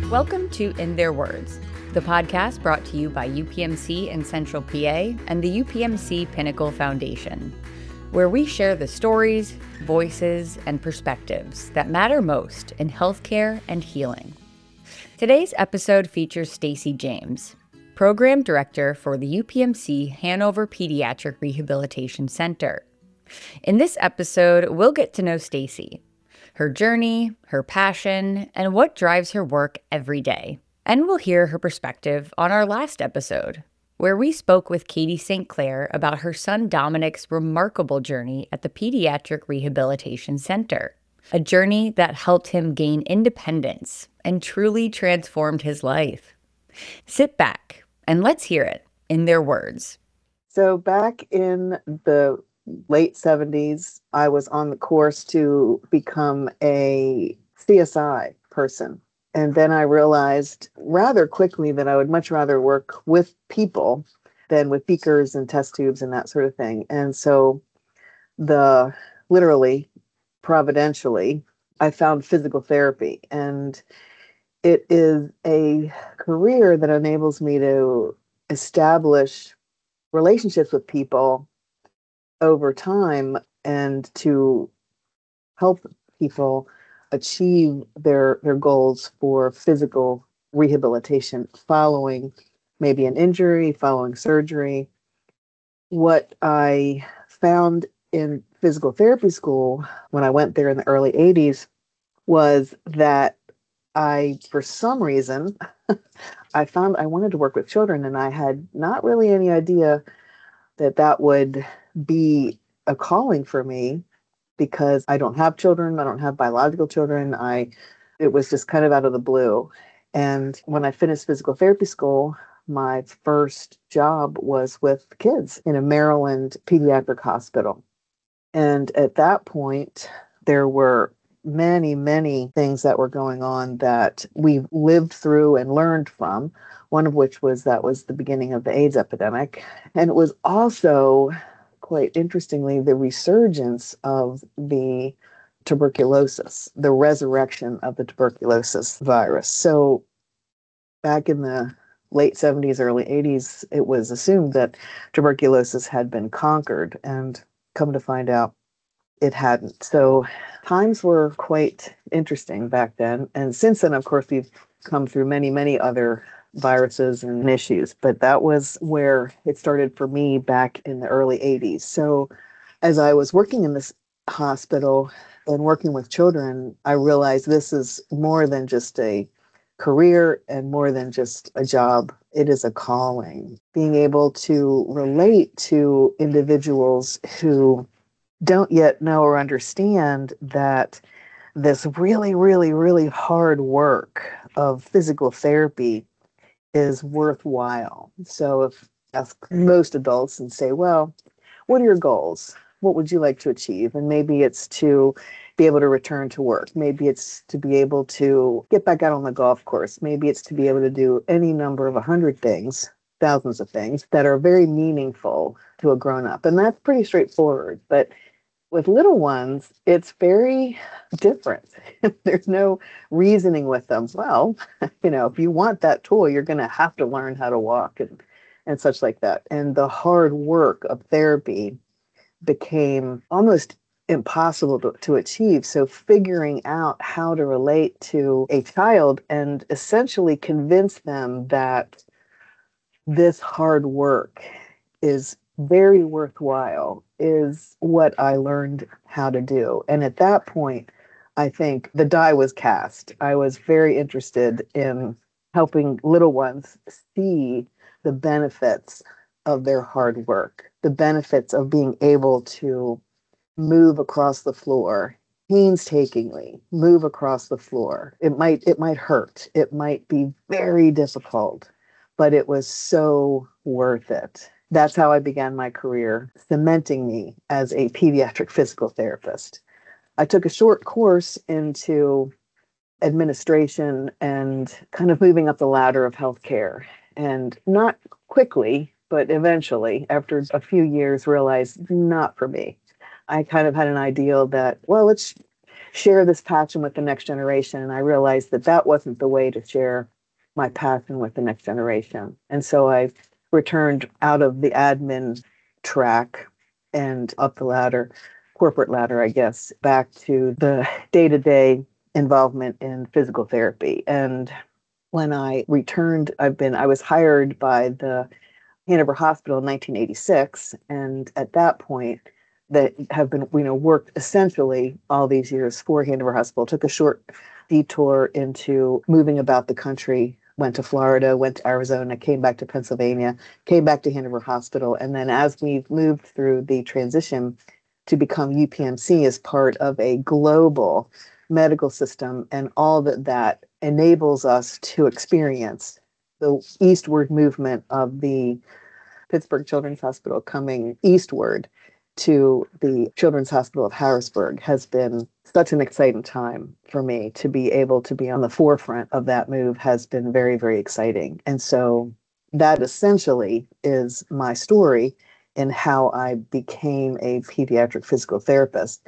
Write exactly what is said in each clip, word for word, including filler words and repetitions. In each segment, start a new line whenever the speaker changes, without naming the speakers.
Welcome to In Their Words, the podcast brought to you by U P M C in Central P A and the U P M C Pinnacle Foundation, where we share the stories, voices, and perspectives that matter most in healthcare and healing. Today's episode features Stacy James, Program Director for the U P M C Hanover Pediatric Rehabilitation Center. In this episode, we'll get to know Stacy, her journey, her passion, and what drives her work every day. And we'll hear her perspective on our last episode, where we spoke with Katie Saint Clair about her son Dominic's remarkable journey at the Pediatric Rehabilitation Center, a journey that helped him gain independence and truly transformed his life. Sit back and let's hear it in their words.
So back in the late seventies, I was on the course to become a C S I person. And then I realized rather quickly that I would much rather work with people than with beakers and test tubes and that sort of thing. And so the literally, providentially, I found physical therapy. And it is a career that enables me to establish relationships with people over time and to help people achieve their their goals for physical rehabilitation following maybe an injury, following surgery. What I found in physical therapy school when I went there in the early eighties was that I, for some reason, I found I wanted to work with children, and I had not really any idea that that would be a calling for me because I don't have children. I don't have biological children. I, it was just kind of out of the blue. And when I finished physical therapy school, my first job was with kids in a Maryland pediatric hospital. And at that point, there were many, many things that were going on that we lived through and learned from, one of which was that was the beginning of the AIDS epidemic. And it was also, quite interestingly, the resurgence of the tuberculosis, the resurrection of the tuberculosis virus. So back in the late seventies, early eighties, it was assumed that tuberculosis had been conquered, and come to find out, it hadn't. So times were quite interesting back then. And since then, of course, we've come through many, many other viruses and issues. But that was where it started for me back in the early eighties. So as I was working in this hospital and working with children, I realized this is more than just a career and more than just a job. It is a calling. Being able to relate to individuals who don't yet know or understand that this really, really, really hard work of physical therapy is worthwhile. So if I ask most adults and say, well, what are your goals? What would you like to achieve? And maybe it's to be able to return to work. Maybe it's to be able to get back out on the golf course. Maybe it's to be able to do any number of a hundred things, thousands of things that are very meaningful to a grown-up. And that's pretty straightforward. But with little ones, it's very different. There's no reasoning with them. Well, you know, if you want that toy, you're going to have to learn how to walk and, and such like that. And the hard work of therapy became almost impossible to, to achieve. So figuring out how to relate to a child and essentially convince them that this hard work is very worthwhile is what I learned how to do. And at that point, I think the die was cast. I was very interested in helping little ones see the benefits of their hard work, the benefits of being able to move across the floor, painstakingly move across the floor. It might, it might hurt. It might be very difficult, but it was so worth it. That's how I began my career, cementing me as a pediatric physical therapist. I took a short course into administration and kind of moving up the ladder of healthcare. And not quickly, but eventually, after a few years, realized not for me. I kind of had an ideal that, well, let's share this passion with the next generation. And I realized that that wasn't the way to share my passion with the next generation. And so I returned out of the admin track and up the ladder, corporate ladder, I guess, back to the day-to-day involvement in physical therapy. And when I returned, I've been, I was hired by the Hanover Hospital in nineteen eighty-six. And at that point, that have been, you know, worked essentially all these years for Hanover Hospital, took a short detour into moving about the country, went to Florida, went to Arizona, came back to Pennsylvania, came back to Hanover Hospital. And then as we've moved through the transition to become U P M C as part of a global medical system and all that that enables us to experience, the eastward movement of the Pittsburgh Children's Hospital coming eastward to the Children's Hospital of Harrisburg has been such an exciting time for me. To be able to be on the forefront of that move has been very, very exciting. And so that essentially is my story in how I became a pediatric physical therapist.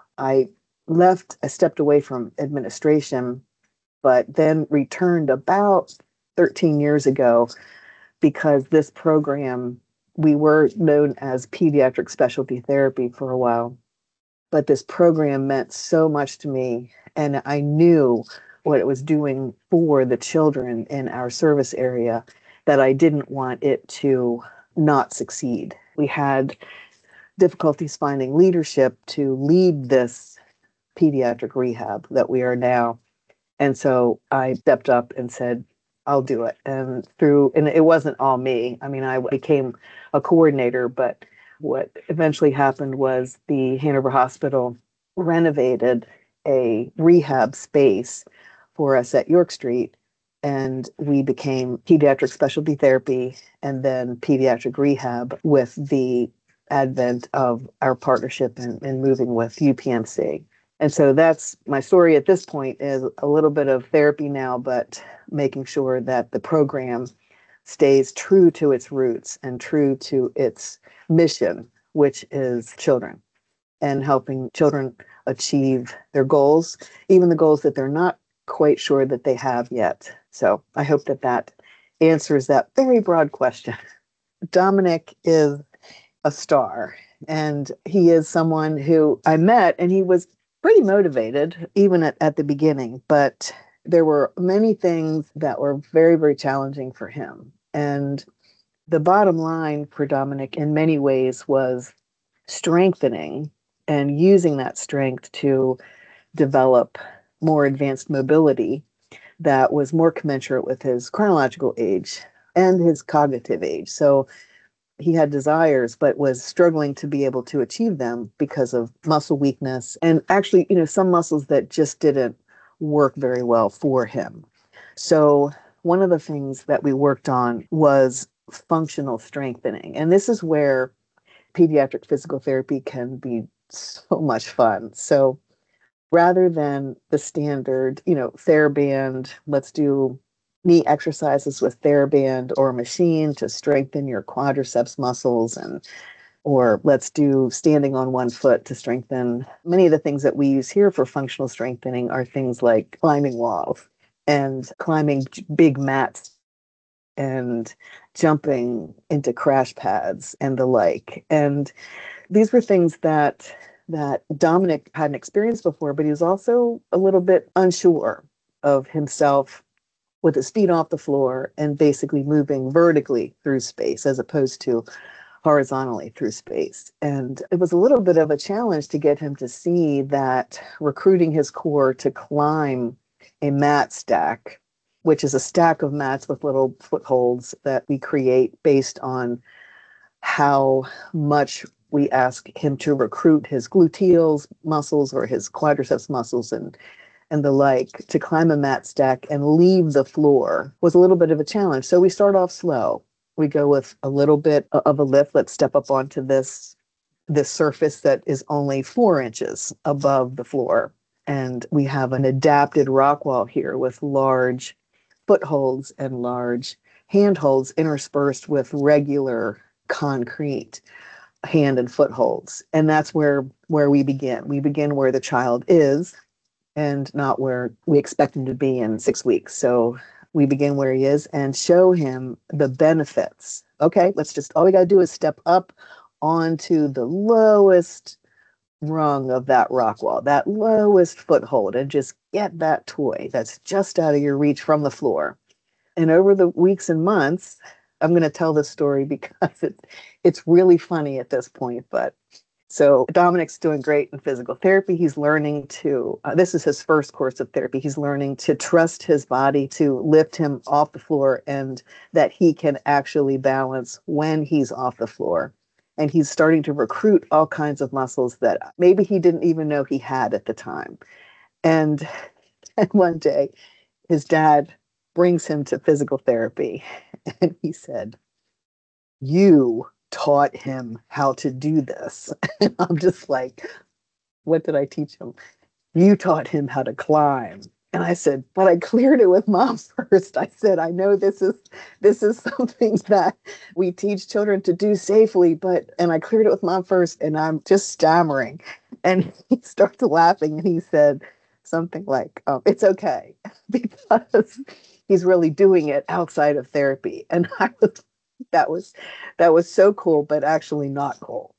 I left, I stepped away from administration, but then returned about thirteen years ago because this program, we were known as pediatric specialty therapy for a while, but this program meant so much to me. And I knew what it was doing for the children in our service area that I didn't want it to not succeed. We had difficulties finding leadership to lead this pediatric rehab that we are now. And so I stepped up and said, I'll do it. And through, and it wasn't all me. I mean, I became a coordinator, but what eventually happened was the Hanover Hospital renovated a rehab space for us at York Street, and we became pediatric specialty therapy and then pediatric rehab with the advent of our partnership and, and moving with U P M C. And so that's my story at this point, is a little bit of therapy now, but making sure that the program stays true to its roots and true to its mission, which is children and helping children achieve their goals, even the goals that they're not quite sure that they have yet. So I hope that that answers that very broad question. Dominic is a star, and he is someone who I met, and he was pretty motivated even at, at the beginning, but there were many things that were very, very challenging for him. And the bottom line for Dominic in many ways was strengthening and using that strength to develop more advanced mobility that was more commensurate with his chronological age and his cognitive age. So he had desires, but was struggling to be able to achieve them because of muscle weakness and actually, you know, some muscles that just didn't work very well for him. So one of the things that we worked on was functional strengthening. And this is where pediatric physical therapy can be so much fun. So rather than the standard, you know, TheraBand, let's do knee exercises with TheraBand or a machine to strengthen your quadriceps muscles, and or let's do standing on one foot to strengthen. Many of the things that we use here for functional strengthening are things like climbing walls and climbing big mats and jumping into crash pads and the like. And these were things that that Dominic hadn't experienced before, but he was also a little bit unsure of himself with his feet off the floor and basically moving vertically through space as opposed to horizontally through space. And it was a little bit of a challenge to get him to see that recruiting his core to climb a mat stack, which is a stack of mats with little footholds that we create based on how much we ask him to recruit his gluteals muscles or his quadriceps muscles and and the like, to climb a mat stack and leave the floor was a little bit of a challenge. So we start off slow. We go with a little bit of a lift. Let's step up onto this, this surface that is only four inches above the floor. And we have an adapted rock wall here with large footholds and large handholds interspersed with regular concrete hand and footholds. And that's where, where we begin. We begin where the child is. and not where we expect him to be in six weeks. So we begin where he is and show him the benefits. Okay, let's just, all we got to do is step up onto the lowest rung of that rock wall, that lowest foothold, and just get that toy that's just out of your reach from the floor. And over the weeks and months, I'm going to tell this story because it's it's really funny at this point. But so Dominic's doing great in physical therapy. He's learning to, uh, this is his first course of therapy. He's learning to trust his body to lift him off the floor and that he can actually balance when he's off the floor. And he's starting to recruit all kinds of muscles that maybe he didn't even know he had at the time. And, and one day, his dad brings him to physical therapy. And he said, "You taught him how to do this." And I'm just like, what did I teach him? "You taught him how to climb." And I said, "But I cleared it with mom first." I said, "I know this is this is something that we teach children to do safely, but," and I cleared it with mom first, and I'm just stammering. And he starts laughing and he said something like, um, "It's okay," because he's really doing it outside of therapy. And I was that was that was so cool, but actually not cool.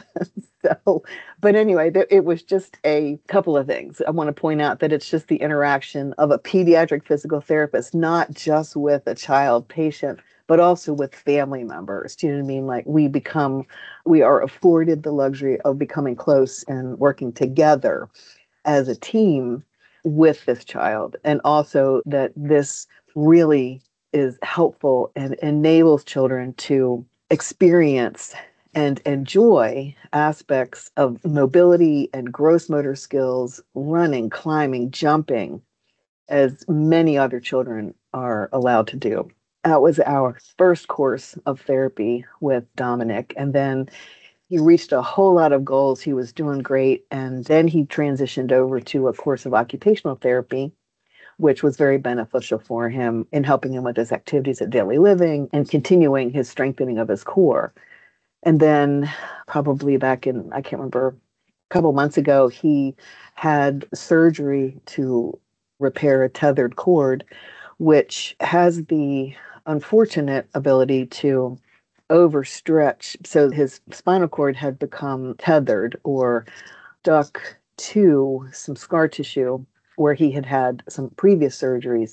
So, but anyway, th- it was just a couple of things. I want to point out that it's just the interaction of a pediatric physical therapist, not just with a child patient, but also with family members. Do you know what I mean? Like we become, we are afforded the luxury of becoming close and working together as a team with this child. And also that this really is helpful and enables children to experience and enjoy aspects of mobility and gross motor skills, running, climbing, jumping, as many other children are allowed to do. That was our first course of therapy with Dominic. And then he reached a whole lot of goals. He was doing great. And then he transitioned over to a course of occupational therapy, which was very beneficial for him in helping him with his activities of daily living and continuing his strengthening of his core. And then probably back in, I can't remember, a couple months ago, he had surgery to repair a tethered cord, which has the unfortunate ability to overstretch. So his spinal cord had become tethered or stuck to some scar tissue where he had had some previous surgeries.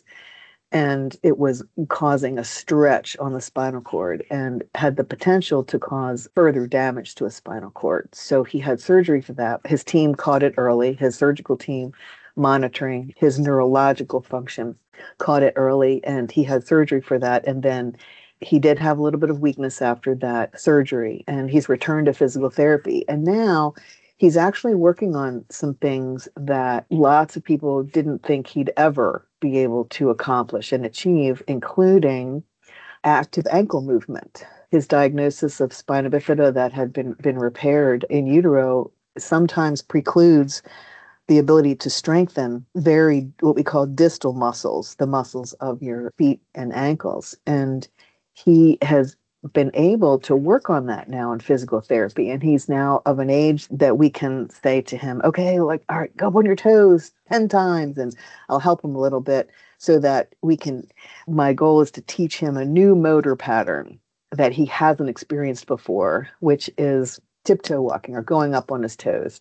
And it was causing a stretch on the spinal cord and had the potential to cause further damage to a spinal cord. So he had surgery for that. His team caught it early. His surgical team monitoring his neurological function caught it early, and he had surgery for that. And then he did have a little bit of weakness after that surgery, and he's returned to physical therapy. And now he's actually working on some things that lots of people didn't think he'd ever be able to accomplish and achieve, including active ankle movement. His diagnosis of spina bifida that had been, been repaired in utero sometimes precludes the ability to strengthen very, what we call distal muscles, the muscles of your feet and ankles. And he has been able to work on that now in physical therapy. And he's now of an age that we can say to him, okay, like, all right, go up on your toes ten times, and I'll help him a little bit so that we can, my goal is to teach him a new motor pattern that he hasn't experienced before, which is tiptoe walking or going up on his toes.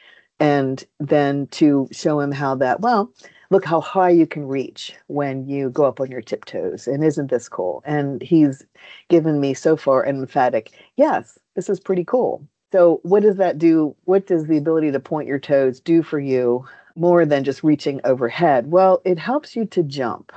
And then to show him how that, well, look how high you can reach when you go up on your tiptoes. And isn't this cool? And he's given me so far an emphatic, yes, this is pretty cool. So what does that do? What does the ability to point your toes do for you more than just reaching overhead? Well, it helps you to jump.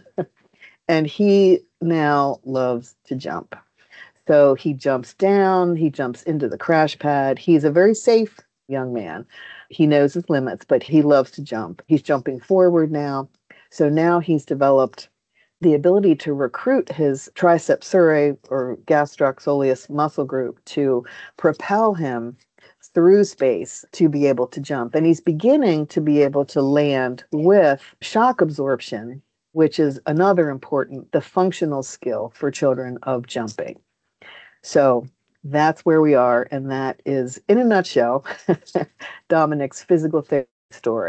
And he now loves to jump. So he jumps down, he jumps into the crash pad. He's a very safe young man. He knows his limits, but he loves to jump. He's jumping forward now. So now he's developed the ability to recruit his triceps surae or gastrocsoleus muscle group to propel him through space to be able to jump. And he's beginning to be able to land with shock absorption, which is another important, the functional skill for children of jumping. So that's where we are. And that is, in a nutshell, Dominic's physical therapy story.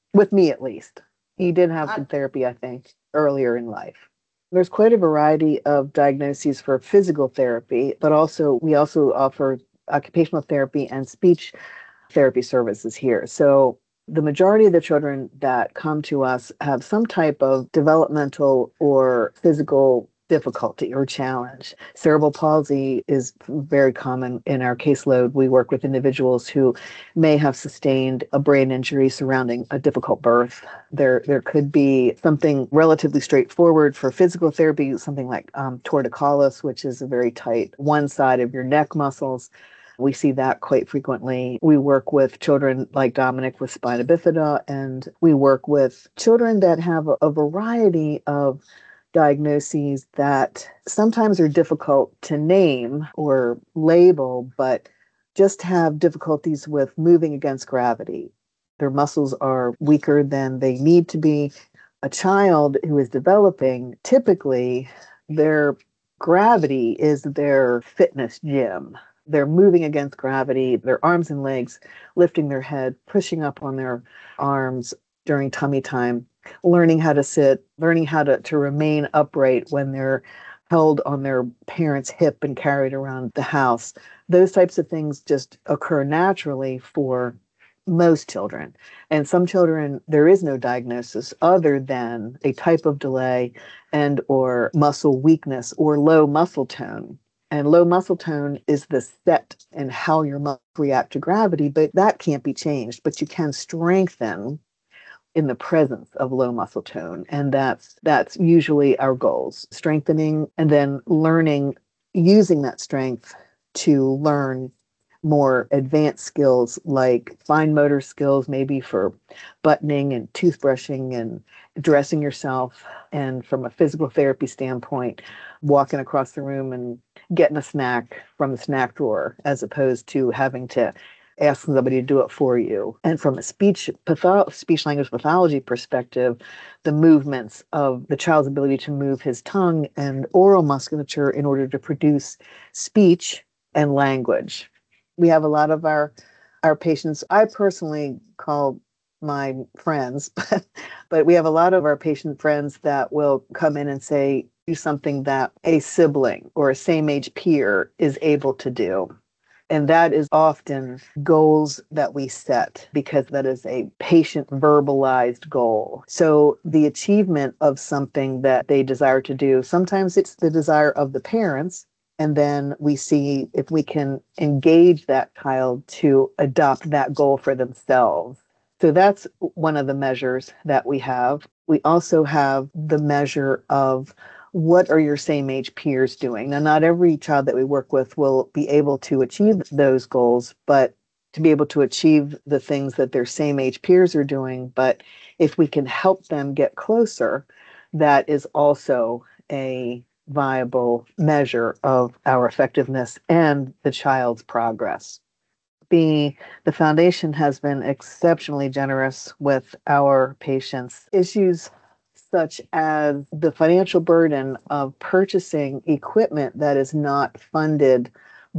with me at least. He did have some therapy, I think, earlier in life. There's quite a variety of diagnoses for physical therapy, but also we also offer occupational therapy and speech therapy services here. So the majority of the children that come to us have some type of developmental or physical difficulty or challenge. Cerebral palsy is very common in our caseload. We work with individuals who may have sustained a brain injury surrounding a difficult birth. There, there could be something relatively straightforward for physical therapy, something like um, torticollis, which is a very tight one side of your neck muscles. We see that quite frequently. We work with children like Dominic with spina bifida, and we work with children that have a, a variety of diagnoses that sometimes are difficult to name or label, but just have difficulties with moving against gravity. Their muscles are weaker than they need to be. A child who is developing, typically their gravity is their fitness gym. They're moving against gravity, their arms and legs, lifting their head, pushing up on their arms during tummy time, learning how to sit, learning how to, to remain upright when they're held on their parents' hip and carried around the house. Those types of things just occur naturally for most children. And some children, there is no diagnosis other than a type of delay and or muscle weakness or low muscle tone. And low muscle tone is the set in how your muscles react to gravity, but that can't be changed. But you can strengthen in the presence of low muscle tone. And that's that's usually our goals, strengthening and then learning, using that strength to learn more advanced skills like fine motor skills, maybe for buttoning and toothbrushing and dressing yourself. And from a physical therapy standpoint, walking across the room and getting a snack from the snack drawer, as opposed to having to ask somebody to do it for you. And from a speech patho- speech language pathology perspective, the movements of the child's ability to move his tongue and oral musculature in order to produce speech and language. We have a lot of our our patients, I personally call my friends, but, but we have a lot of our patient friends that will come in and say, do something that a sibling or a same age peer is able to do. And that is often goals that we set because that is a patient verbalized goal. So the achievement of something that they desire to do, sometimes it's the desire of the parents. And then we see if we can engage that child to adopt that goal for themselves. So that's one of the measures that we have. We also have the measure of what are your same age peers doing? Now, not every child that we work with will be able to achieve those goals, but to be able to achieve the things that their same age peers are doing. But if we can help them get closer, that is also a viable measure of our effectiveness and the child's progress. The, the foundation has been exceptionally generous with our patients. Issues such as the financial burden of purchasing equipment that is not funded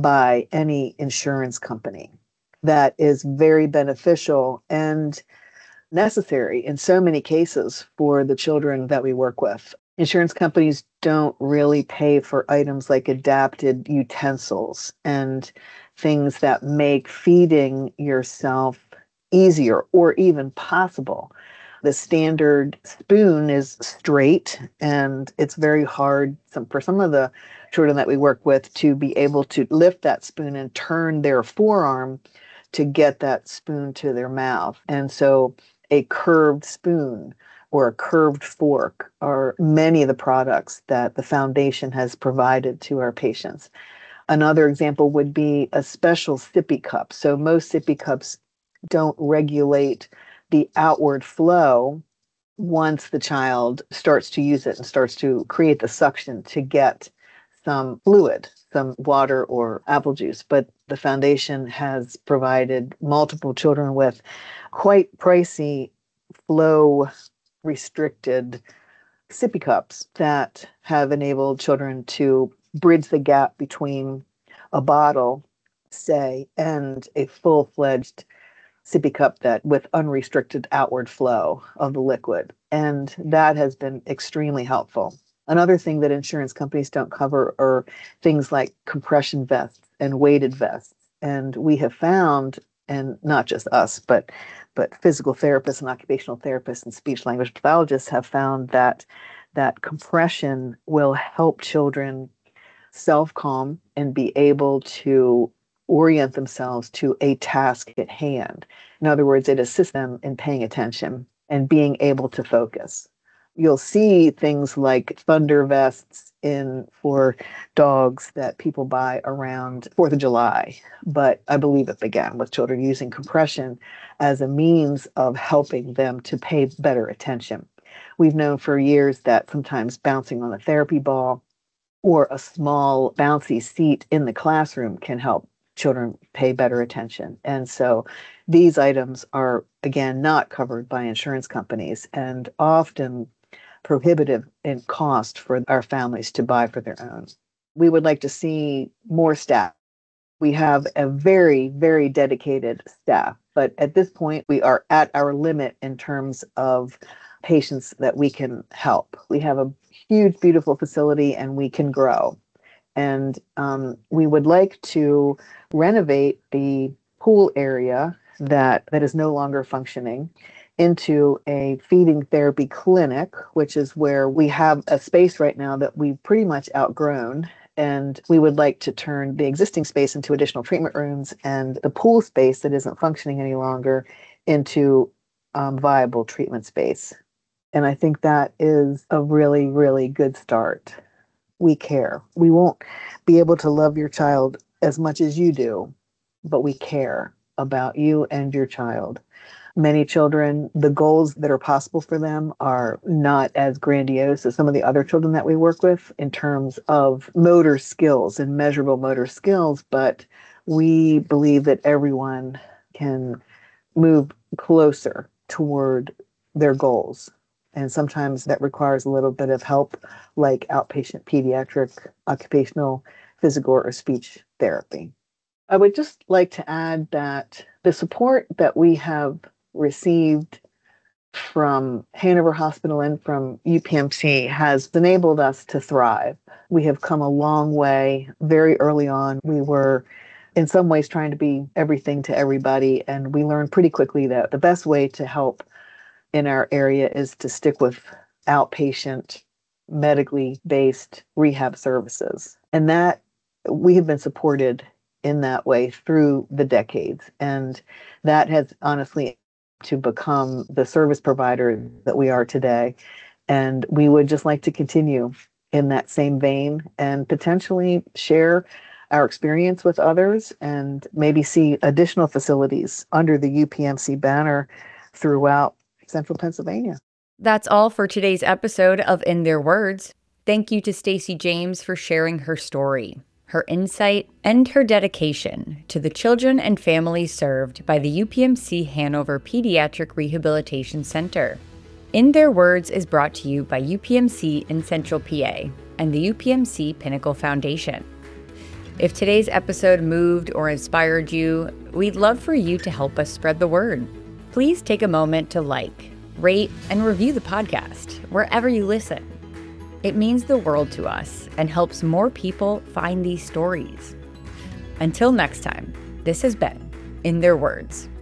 by any insurance company, that is very beneficial and necessary in so many cases for the children that we work with. Insurance companies don't really pay for items like adapted utensils and things that make feeding yourself easier or even possible. The standard spoon is straight, and it's very hard some, for some of the children that we work with to be able to lift that spoon and turn their forearm to get that spoon to their mouth. And so a curved spoon or a curved fork are many of the products that the foundation has provided to our patients. Another example would be a special sippy cup. So most sippy cups don't regulate the outward flow once the child starts to use it and starts to create the suction to get some fluid, some water or apple juice. But the foundation has provided multiple children with quite pricey flow restricted sippy cups that have enabled children to bridge the gap between a bottle, say, and a full-fledged sippy cup that with unrestricted outward flow of the liquid. And that has been extremely helpful. Another thing that insurance companies don't cover are things like compression vests and weighted vests. And we have found, and not just us, but but physical therapists and occupational therapists and speech language pathologists have found that that compression will help children self-calm and be able to orient themselves to a task at hand. In other words, it assists them in paying attention and being able to focus. You'll see things like thunder vests in for dogs that people buy around fourth of July. But I believe it began with children using compression as a means of helping them to pay better attention. We've known for years that sometimes bouncing on a therapy ball or a small bouncy seat in the classroom can help children pay better attention. And so these items are, again, not covered by insurance companies and often prohibitive in cost for our families to buy for their own. We would like to see more staff. We have a very, very dedicated staff, but at this point, we are at our limit in terms of patients that we can help. We have a huge, beautiful facility and we can grow. And um, we would like to renovate the pool area that, that is no longer functioning into a feeding therapy clinic, which is where we have a space right now that we've pretty much outgrown. And we would like to turn the existing space into additional treatment rooms and the pool space that isn't functioning any longer into um, viable treatment space. And I think that is a really, really good start. We care. We won't be able to love your child as much as you do, but we care about you and your child. Many children, the goals that are possible for them are not as grandiose as some of the other children that we work with in terms of motor skills and measurable motor skills, but we believe that everyone can move closer toward their goals. And sometimes that requires a little bit of help, like outpatient pediatric, occupational, physical, or speech therapy. I would just like to add that the support that we have received from Hanover Hospital and from U P M C has enabled us to thrive. We have come a long way. Very early on, we were in some ways trying to be everything to everybody, and we learned pretty quickly that the best way to help in our area is to stick with outpatient, medically based rehab services. And that we have been supported in that way through the decades. And that has honestly to become the service provider that we are today. And we would just like to continue in that same vein and potentially share our experience with others and maybe see additional facilities under the U P M C banner throughout Central Pennsylvania.
That's all for today's episode of In Their Words. Thank you to Stacey James for sharing her story, her insight, and her dedication to the children and families served by the U P M C Hanover Pediatric Rehabilitation Center. In Their Words is brought to you by U P M C in Central P A and the U P M C Pinnacle Foundation. If today's episode moved or inspired you, we'd love for you to help us spread the word. Please take a moment to like, rate, and review the podcast wherever you listen. It means the world to us and helps more people find these stories. Until next time, this has been In Their Words.